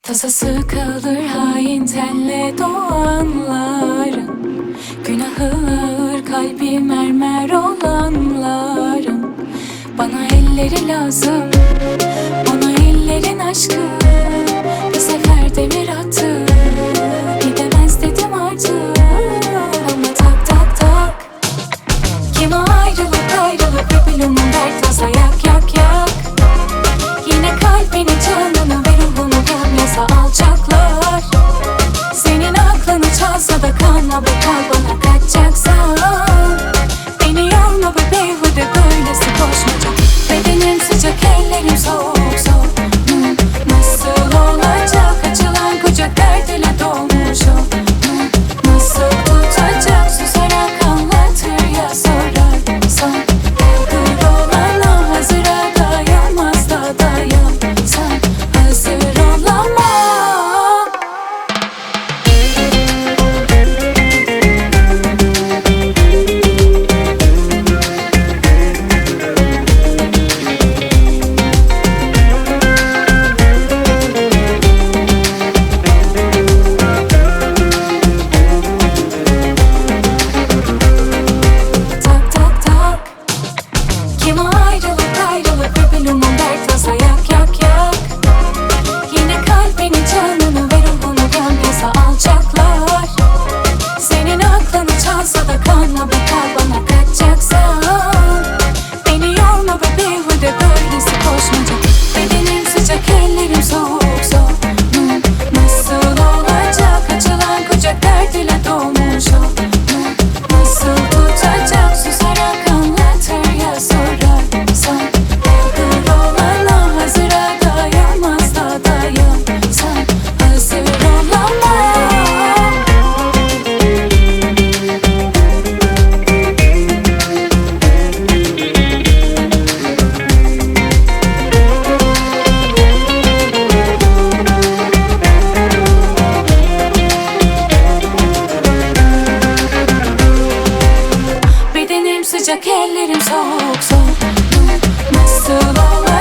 Tasası kalır hain tenle doğanların, günahı ağır kalbi mermer olanların. Bana elleri lazım, ona ellerin aşkı. Bir sefer demir attı, gidemez dedim artık. Ama tak tak tak, kim o ayrılık bir bölümün dert tasa yak yak yak. Yine kalbini canını ve ruhunu gömlese alacaklar. Senin aklını çalsa da kanla bu kalbana kaçacaksan. Beni yorma be beyhude böylesi koşmaca. Bedenim sıcak ellerim soğuk soğuk. Nasıl olacak açılan kucak dert ile dolmuş o. Nasıl tutacak susarak anlatır ya sorarsan. Kır olana hazıra dayanmaz da dayansan. Hazır olamam. Tak tak tak, kim o ayrılık bir bölümün dert tasa yak yak yak. Yine kalbini canını ve ruhunu gömlese alacaklar. Senin aklını çalsa da kanla bu kalbana kaçacaksan. Beni yorma be beyhude böylesi koşmaca. Bedenim sıcak ellerim soğuk soğuk. Nasıl olacak açılan kucak dert ile dolmuş o. Nasıl tutacak susarak anlatır ya sorarsan. Kır olana hazıra dayanmaz da dayansan. Hazır olamam. Bedenim sıcak ellerim soğuk soğuk. Nasıl olur